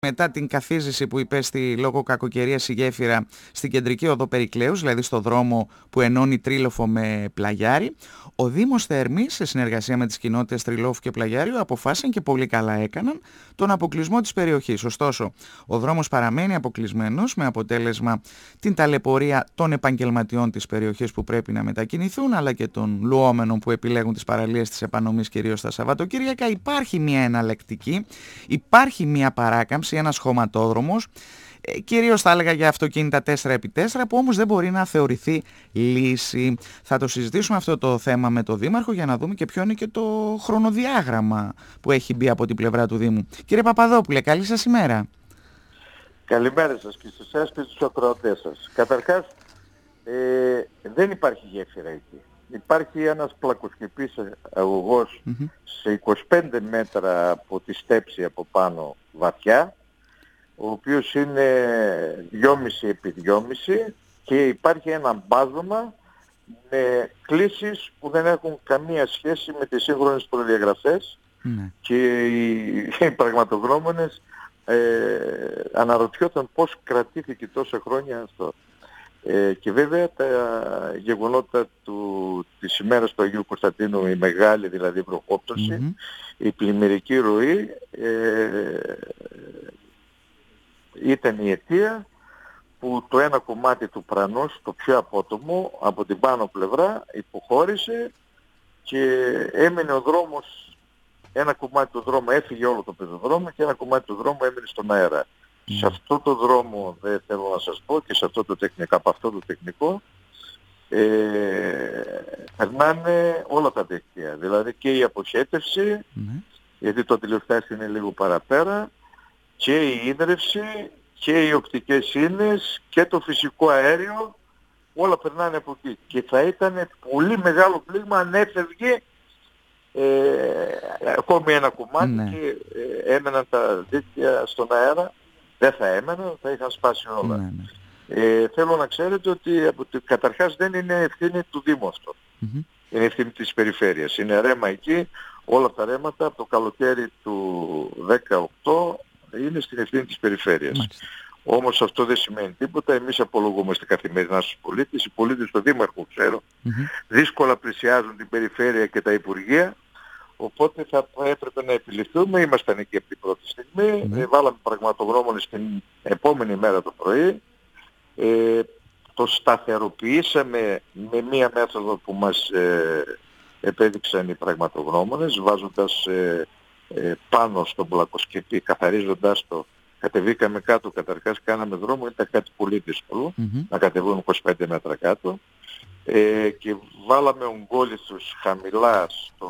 μετά την καθίζηση που υπέστη λόγω κακοκαιρίας η γέφυρα στην κεντρική οδό Περικλέους, δηλαδή στο δρόμο που ενώνει Τρίλοφο με Πλαγιάρι, ο Δήμος Θέρμης, σε συνεργασία με τις κοινότητες Τριλόφου και Πλαγιάριου, αποφάσισαν και πολύ καλά έκαναν τον αποκλεισμό της περιοχής. Ωστόσο, ο δρόμος παραμένει αποκλεισμένος, με αποτέλεσμα την ταλαιπωρία των επαγγελματιών της περιοχής που πρέπει να μετακινηθούν, αλλά και των λουόμενων που επιλέγουν τις παραλίες της επανομής κυρίως τα Σαββατοκύριακα. Υπάρχει μια εναλλακτική, υπάρχει μια παράκαμψη, ένας χωματόδρομος, κυρίως θα έλεγα για αυτοκίνητα 4x4, που όμως δεν μπορεί να θεωρηθεί λύση. Θα το συζητήσουμε αυτό το θέμα με τον Δήμαρχο για να δούμε και ποιο είναι και το χρονοδιάγραμμα που έχει μπει από την πλευρά του Δήμου. Κύριε Παπαδόπουλε, καλή σας ημέρα. Καλημέρα σας και σε εσάς και στους ακροατές σας. Καταρχάς, δεν υπάρχει γέφυρα εκεί. Υπάρχει ένας πλακοσκεπής αγωγός σε 25 μέτρα από τη στέψη από πάνω βαθιά, ο οποίος είναι 2,5 επί 2,5 και υπάρχει ένα μπάζωμα με κλίσεις που δεν έχουν καμία σχέση με τις σύγχρονες προδιαγραφές και οι πραγματογνώμονες αναρωτιόταν πώς κρατήθηκε τόσα χρόνια αυτό. Και βέβαια τα γεγονότα της ημέρας του Αγίου Κωνσταντίνου, η μεγάλη δηλαδή βροχόπτωση, η πλημμυρική ροή ήταν η αιτία που το ένα κομμάτι του Πρανός, το πιο απότομο, από την πάνω πλευρά υποχώρησε και έμεινε ο δρόμος, ένα κομμάτι του δρόμου έφυγε όλο το πεζοδρόμο και ένα κομμάτι του δρόμου έμεινε στον αέρα. Σε αυτό το δρόμο, δεν θέλω να σας πω, και σε αυτό το τεχνικό, από αυτό το τεχνικό περνάνε όλα τα δίκτυα, δηλαδή και η αποχέτευση, γιατί το τηλεοστάσιο είναι λίγο παραπέρα, και η ίδρυυση και οι οπτικές ίνες και το φυσικό αέριο, όλα περνάνε από εκεί. Και θα ήταν πολύ μεγάλο πλήγμα αν έφευγε ακόμη ένα κομμάτι και έμεναν τα δίκτυα στον αέρα. Δεν θα έμεναν, θα είχαν σπάσει όλα. Θέλω να ξέρετε ότι καταρχάς δεν είναι ευθύνη του Δήμου αυτό. Είναι ευθύνη της περιφέρειας. Είναι ρέμα εκεί, όλα τα ρέματα από το καλοκαίρι του 2018 είναι στην ευθύνη της περιφέρειας. Όμως αυτό δεν σημαίνει τίποτα. Εμείς απολογούμαστε καθημερινά στους πολίτες. Οι πολίτες του Δήμαρχου, ξέρω, δύσκολα πλησιάζουν την περιφέρεια και τα Υπουργεία. Οπότε θα έπρεπε να επιληφθούμε. Ήμασταν εκεί από την πρώτη στιγμή. Βάλαμε πραγματογνώμονες την επόμενη μέρα το πρωί. Το σταθεροποιήσαμε με μία μέθοδο που μας επέδειξαν οι πραγματογνώμονες, βάζοντας πάνω στον πλακοσκεπή, καθαρίζοντας το. Κατεβήκαμε κάτω, καταρχάς κάναμε δρόμο, ήταν κάτι πολύ δύσκολο, να κατεβούν 25 μέτρα κάτω. Και βάλαμε ογκόλιθους χαμηλά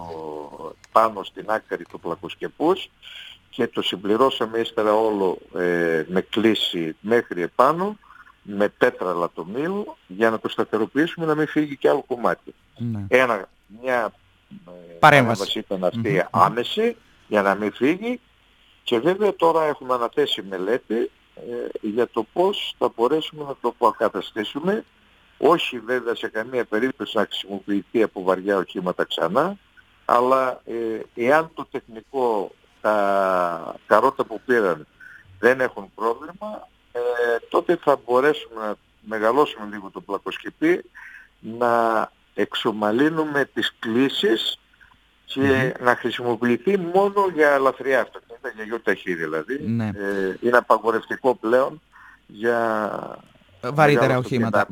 πάνω στην άκρη του πλακοσκεπούς και το συμπληρώσαμε ύστερα όλο με κλίση μέχρι επάνω, με πέτρα λατομείου, για να το σταθεροποιήσουμε να μην φύγει και άλλο κομμάτι. Μια παρέμβαση ήταν αυτή άμεση για να μην φύγει. Και βέβαια τώρα έχουμε αναθέσει μελέτη για το πώς θα μπορέσουμε να το αποκαταστήσουμε, όχι βέβαια σε καμία περίπτωση να χρησιμοποιηθεί από βαριά οχήματα ξανά, αλλά εάν το τεχνικό, τα καρότα που πήραν δεν έχουν πρόβλημα, τότε θα μπορέσουμε να μεγαλώσουμε λίγο το πλακοσκεπή, να εξομαλύνουμε τις κλίσεις και να χρησιμοποιηθεί μόνο για ελαφριά αυτοκίνητα, για γιοταχή δηλαδή. Είναι απαγορευτικό πλέον για βαρύτερα οχήματα.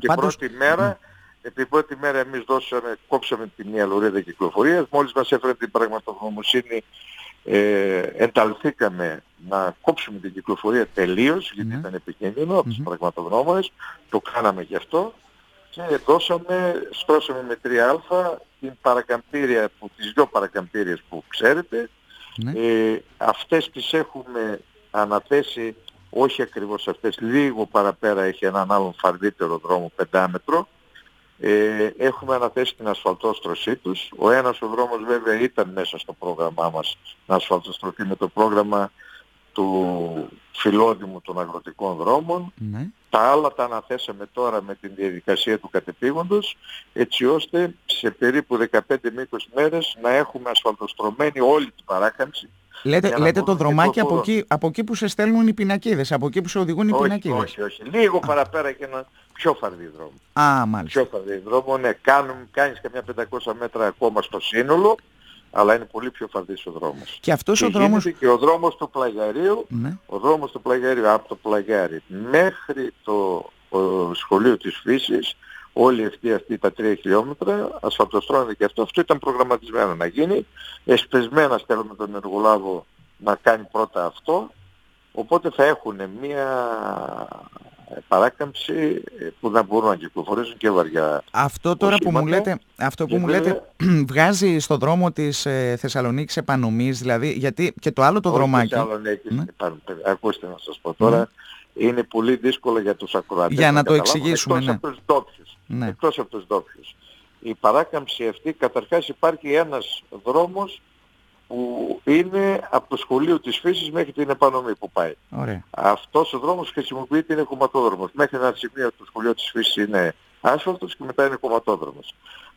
Την πρώτη μέρα εμείς κόψαμε τη μία λωρίδα κυκλοφορίας. Μόλις μας έφερε την πραγματογνωμοσύνη, ενταλθήκαμε να κόψουμε την κυκλοφορία τελείως, γιατί ήταν επικίνδυνο από τους πραγματογνώμονες. Το κάναμε γι' αυτό. Και στρώσαμε με 3α την παρακαμπτήρια, τις δυο παρακαμπτήριες που ξέρετε. Αυτές τις έχουμε αναθέσει, όχι ακριβώς αυτές, λίγο παραπέρα έχει έναν άλλον φαρδύτερο δρόμο 5 μέτρο. Έχουμε αναθέσει την ασφαλτόστρωσή τους. Ο ένας ο δρόμος βέβαια ήταν μέσα στο πρόγραμμά μας να ασφαλτοστρωθεί με το πρόγραμμα του Φιλόδημου των αγροτικών δρόμων. Τα άλλα τα αναθέσαμε τώρα με την διαδικασία του κατεπήγοντος, έτσι ώστε σε περίπου 15 με 20 μέρες να έχουμε ασφαλτοστρωμένη όλη την παράκαμψη, Λέτε το δρομάκι από εκεί που σε στέλνουν οι πινακίδες, από εκεί που σε οδηγούν οι πινακίδες. Όχι. Λίγο παραπέρα και ένα πιο φαρδί δρόμο. Μάλιστα. Πιο φαρδί δρόμο, ναι. Κάνεις καμιά 500 μέτρα ακόμα στο σύνολο, αλλά είναι πολύ πιο φαρδίς ο δρόμος. Και αυτός ο δρόμος... Και ο δρόμος του Πλαγιαρίου, ναι. Ο δρόμος του Πλαγιαρίου από το Πλαγιάρι μέχρι το σχολείο της Φύσης, όλη αυτή τα 3 χιλιόμετρα ασφαλτοστρώνεται και αυτό ήταν προγραμματισμένο να γίνει. Εσπεσμένα στέλνουμε τον εργολάβο να κάνει πρώτα αυτό, οπότε θα έχουν μια παράκαμψη που να μπορούν να κυκλοφορήσουν και βαριά. Αυτό τώρα οχήματα, που μου λέτε βγάζει στο δρόμο της Θεσσαλονίκης επανομής, δηλαδή, γιατί και το άλλο το δρομάκι... Θεσσαλονίκης, ακούστε να σας πω τώρα, είναι πολύ δύσκολο για τους ακροατές. Για να το εξηγήσουμε, εκτός από τους ντόπιους. Η παράκαμψη αυτή, καταρχάς υπάρχει ένας δρόμος που είναι από το σχολείο της Φύσης μέχρι την επανομή που πάει. Ωραία. Αυτός ο δρόμος χρησιμοποιείται, είναι κομματόδρομος. Μέχρι ένα σημείο το σχολείο της Φύσης είναι άσφαλτος και μετά είναι κομματόδρομος.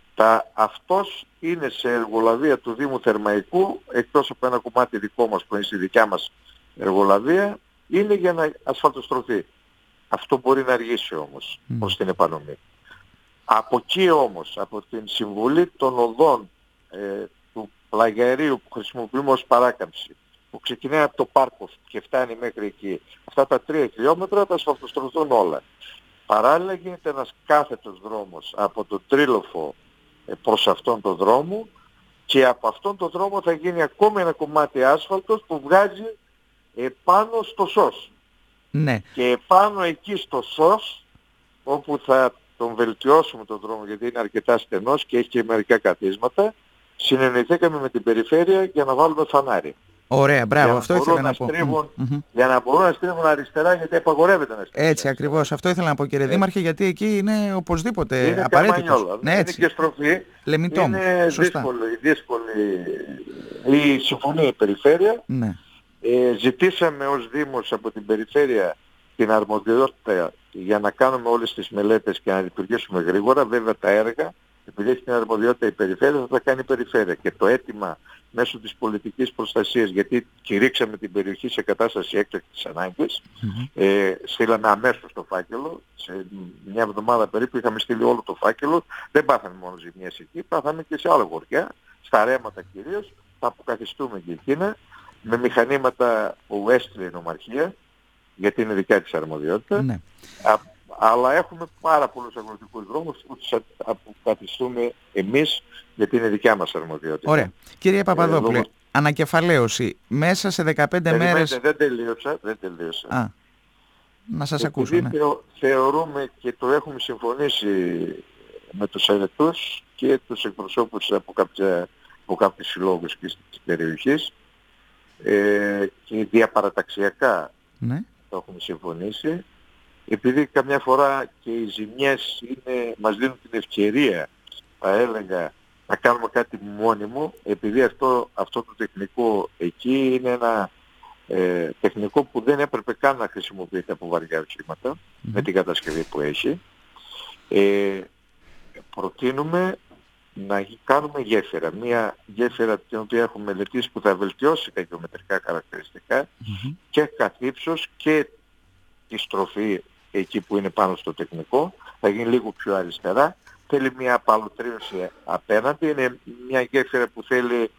Αυτός είναι σε εργολαβία του Δήμου Θερμαϊκού, εκτός από ένα κομμάτι δικό μας που είναι στη δικιά μας εργολαβία, είναι για να ασφαλτοστρωθεί. Αυτό μπορεί να αργήσει όμως προς την επανομή. Από εκεί όμως, από την συμβολή των οδών του Πλαγιαρίου που χρησιμοποιούμε ως παράκαμψη, που ξεκινάει από το πάρκο και φτάνει μέχρι εκεί, αυτά τα 3 χιλιόμετρα θα ασφαλτοστρωθούν όλα. Παράλληλα γίνεται ένας κάθετος δρόμος από τον Τρίλοφο προς αυτόν τον δρόμο και από αυτόν τον δρόμο θα γίνει ακόμη ένα κομμάτι άσφαλτος που βγάζει επάνω στο ΣΟΣ. Ναι. Και επάνω εκεί στο ΣΟΣ, όπου θα τον βελτιώσουμε τον δρόμο γιατί είναι αρκετά στενός και έχει και μερικά καθίσματα, συνεννοηθήκαμε με την περιφέρεια για να βάλουμε φανάρι. Ωραία, μπράβο, αυτό ήθελα να πω. Για να μπορούν να στρίβουν αριστερά, γιατί απαγορεύεται να στρίβουν. Έτσι ακριβώς, αυτό ήθελα να πω, κύριε Δήμαρχε, γιατί εκεί είναι οπωσδήποτε είναι απαραίτητο. Ναι, είναι και στροφή. Λεμιτό. Είναι δύσκολη η συμφωνία η περιφέρεια. Ναι. Ζητήσαμε ως Δήμος από την περιφέρεια την αρμοδιότητα για να κάνουμε όλες τις μελέτες και να λειτουργήσουμε γρήγορα. Βέβαια τα έργα, επειδή έχει την αρμοδιότητα η περιφέρεια, θα τα κάνει η περιφέρεια. Και το αίτημα μέσω της πολιτικής προστασίας, γιατί κηρύξαμε την περιοχή σε κατάσταση έκτακτης ανάγκης, στείλαμε αμέσως το φάκελο. Σε μια εβδομάδα περίπου είχαμε στείλει όλο το φάκελο. Δεν πάθαμε μόνο ζημιές εκεί, πάθαμε και σε άλλα χωριά, στα ρέματα κυρίως, θα αποκαθιστούμε και εκείνα, με μηχανήματα που έστειλε η νομαρχία, γιατί είναι δικιά της αρμοδιότητα. Ναι. Αλλά έχουμε πάρα πολλούς αγροτικούς δρόμους που τους αποκαθιστούμε εμείς, γιατί είναι δικιά μας αρμοδιότητα. Ωραία. Κύριε Παπαδόπουλε, ανακεφαλαίωση. Μέσα σε 15 μέρες... Δεν τελείωσα. Να σας ακούσω. Ναι. Θεωρούμε και το έχουμε συμφωνήσει με τους αρετούς και τους εκπροσώπους από κάποιους συλλόγους και της περιοχής και διαπαραταξιακά το έχουμε συμφωνήσει. Επειδή καμιά φορά και οι ζημιές μας δίνουν την ευκαιρία, θα έλεγα, να κάνουμε κάτι μόνιμο, επειδή αυτό το τεχνικό εκεί είναι ένα τεχνικό που δεν έπρεπε καν να χρησιμοποιείται από βαριά οχήματα, με την κατασκευή που έχει, προτείνουμε να κάνουμε γέφυρα. Μία γέφυρα την οποία έχουμε μελετήσει που θα βελτιώσει τα γεωμετρικά χαρακτηριστικά και καθ' ύψος και τη στροφή εκεί που είναι πάνω στο τεχνικό, θα γίνει λίγο πιο αριστερά. Θέλει μια απαλωτρίωση απέναντι, είναι μια γέφυρα που θέλει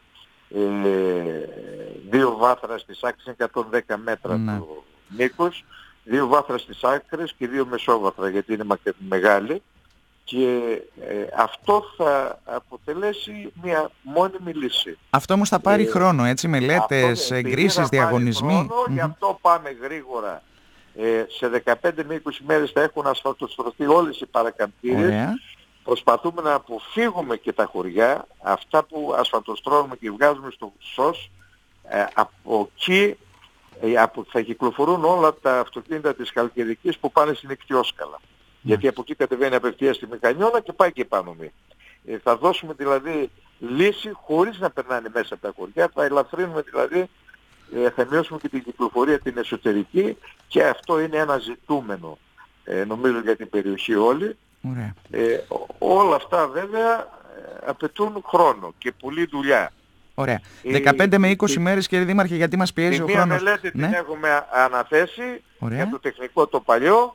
2 βάθρα στις άκρες, 110 μέτρα το μήκος, 2 βάθρα στις άκρες και 2 μεσόβαθρα γιατί είναι μεγάλη, και αυτό θα αποτελέσει μια μόνιμη λύση. Αυτό όμως θα πάρει χρόνο, έτσι, μελέτες, εγκρίσεις, διαγωνισμοί. Γι' αυτό πάμε γρήγορα. Σε 15 με 20 μέρες θα έχουν ασφαλτοστρωθεί όλες οι παρακαμπτήριες. Προσπαθούμε να αποφύγουμε και τα χωριά, αυτά που ασφαλτοστρώνουμε και βγάζουμε στο ΣΟΣ, από εκεί θα κυκλοφορούν όλα τα αυτοκίνητα της Χαλκιδικής που πάνε στην Ικτιόσκαλα. Γιατί από εκεί κατεβαίνει απευθείας στη Μηχανιώνα και πάει και πάνω μη. Θα δώσουμε δηλαδή λύση χωρίς να περνάνε μέσα από τα χωριά, θα ελαφρύνουμε δηλαδή, θα μειώσουμε και την κυκλοφορία την εσωτερική και αυτό είναι ένα ζητούμενο νομίζω για την περιοχή όλη. Όλα αυτά βέβαια απαιτούν χρόνο και πολλή δουλειά. Ωραία. 15 με 20 μέρες, κύριε Δήμαρχε, γιατί μας πιέζει ο χρόνος. Μία μελέτη την έχουμε αναθέσει. Ωραία. Για το τεχνικό το παλιό.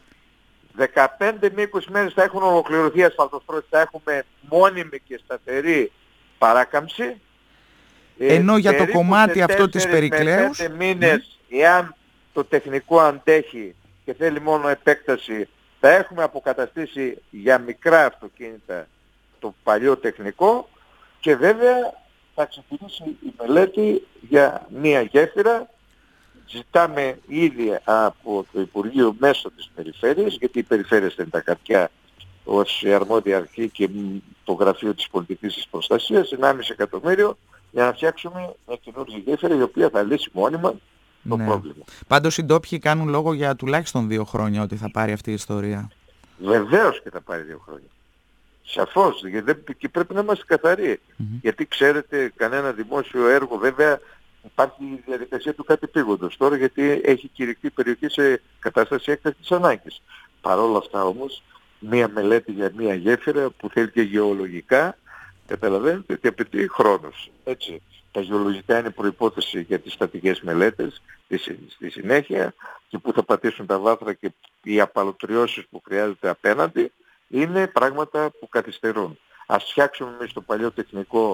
15 με 20 μέρες θα έχουν ολοκληρωθεί ασφαλτοστρώσεις, θα έχουμε μόνιμη και σταθερή παράκαμψη. Ενώ για το κομμάτι αυτό της Περικλέους, 5 μήνες, εάν το τεχνικό αντέχει και θέλει μόνο επέκταση, θα έχουμε αποκαταστήσει για μικρά αυτοκίνητα το παλιό τεχνικό και βέβαια θα ξεκινήσει η μελέτη για μία γέφυρα. Ζητάμε ήδη από το Υπουργείο μέσω της Περιφέρειας, γιατί οι Περιφέρειες είναι τα χαρτιά ως αρμόδια αρχή και το Γραφείο της Πολιτικής της Προστασίας, 1,5 εκατομμύριο για να φτιάξουμε μια καινούργια γέφυρα η οποία θα λύσει μόνιμα το πρόβλημα. Πάντως οι ντόπιοι κάνουν λόγο για τουλάχιστον 2 χρόνια ότι θα πάρει αυτή η ιστορία. Βεβαίως και θα πάρει 2 χρόνια. Σαφώς, και πρέπει να είμαστε καθαροί. Γιατί ξέρετε, κανένα δημόσιο έργο βέβαια υπάρχει η διαδικασία του κατεπήγοντος τώρα, γιατί έχει κηρυχθεί η περιοχή σε κατάσταση έκτακτης ανάγκης. Παρ' όλα αυτά όμως, μία μελέτη για μία γέφυρα που θέλει και γεωλογικά, καταλαβαίνετε ότι απαιτεί χρόνος. Έτσι. Τα γεωλογικά είναι προϋπόθεση για τις στατικές μελέτες στη συνέχεια και που θα πατήσουν τα βάθρα και οι απαλωτριώσεις που χρειάζεται απέναντι είναι πράγματα που καθυστερούν. Ας φτιάξουμε εμείς το παλιό τεχνικό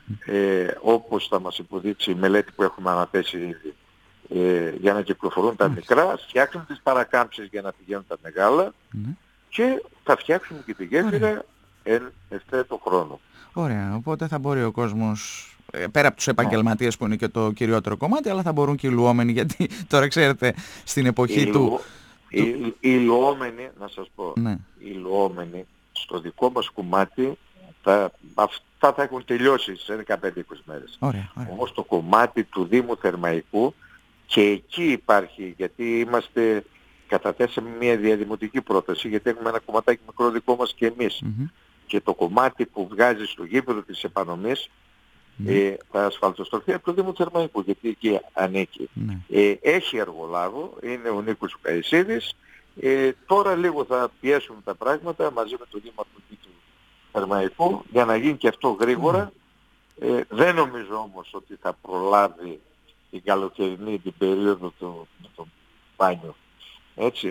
όπως θα μας υποδείξει η μελέτη που έχουμε αναθέσει ήδη για να κυκλοφορούν τα μικρά, ας φτιάξουμε τις παρακάμψεις για να πηγαίνουν τα μεγάλα και θα φτιάξουμε και τη γέφυρα εν ευθέτω χρόνο. Ωραία, οπότε θα μπορεί ο κόσμος, πέρα από τους επαγγελματίες που είναι και το κυριότερο κομμάτι, αλλά θα μπορούν και οι λουόμενοι, γιατί τώρα ξέρετε στην εποχή οι λουόμενοι, να σας πω, οι λουόμενοι στο δικό μας κομμάτι αυτά θα έχουν τελειώσει σε 15-20 μέρες. Ωραία. Όμως το κομμάτι του Δήμου Θερμαϊκού και εκεί υπάρχει, γιατί καταθέσαμε μια διαδημοτική πρόταση, γιατί έχουμε ένα κομματάκι μικρό δικό μας και εμείς. Και το κομμάτι που βγάζει στο γήπεδο της επανομής θα ασφαλτοστρωθεί από το Δήμο Θερμαϊκού, γιατί εκεί ανήκει. Έχει εργολάβο, είναι ο Νίκος Καϊσίδης. Τώρα λίγο θα πιέσουν τα πράγματα μαζί με το Δήμο του Θερμαϊκού για να γίνει και αυτό γρήγορα. Δεν νομίζω όμως ότι θα προλάβει την καλοκαιρινή την περίοδο του μπάνιου. Έτσι.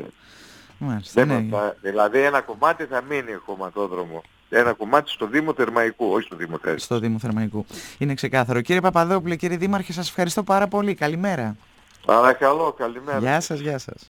Δηλαδή ένα κομμάτι θα μείνει χωματόδρομο. Ένα κομμάτι στο Δήμο Θερμαϊκού, όχι στο Δήμο Θερμαϊκού. Στο Δήμο Θερμαϊκού. Είναι ξεκάθαρο. Κύριε Παπαδόπουλε, κύριε Δήμαρχε, σας ευχαριστώ πάρα πολύ. Καλημέρα. Παρακαλώ, καλημέρα. Γεια σας, γεια σας.